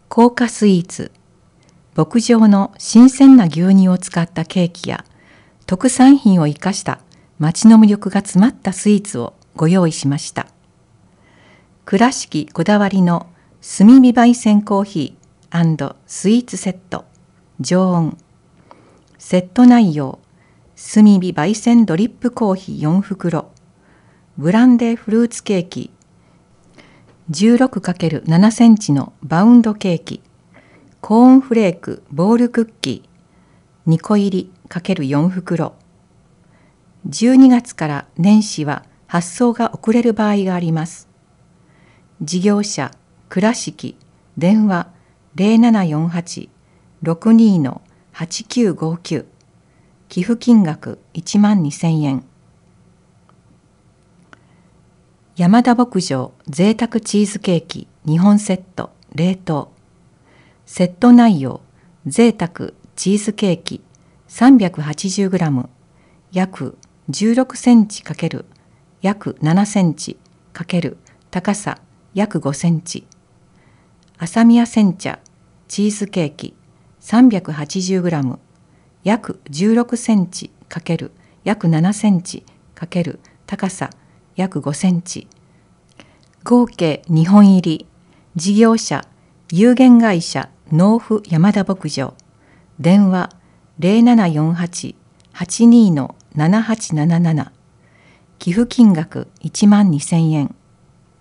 高価スイーツ、牧場の新鮮な牛乳を使ったケーキや特産品を生かした町の魅力が詰まったスイーツをご用意しました。倉敷こだわりの炭火焙煎コーヒー&スイーツセット常温。セット内容、炭火焙煎ドリップコーヒー4袋、ブランデーフルーツケーキ、16×7 センチのバウンドケーキ、コーンフレークボールクッキー、2個入り ×4 袋。12月から年始は発送が遅れる場合があります。事業者、倉敷、電話0748-62-8959、寄付金額12,000円。山田牧場贅沢チーズケーキ2本セット冷凍。セット内容、贅沢チーズケーキ 380g 約16センチ×約7センチ×高さ約5センチ。朝宮煎茶チーズケーキ 380g 約16センチ×約7センチ×高さ約5センチ。合計2本入り。事業者有限会社農夫山田牧場。電話0748-82-7877。寄付金額12,000円。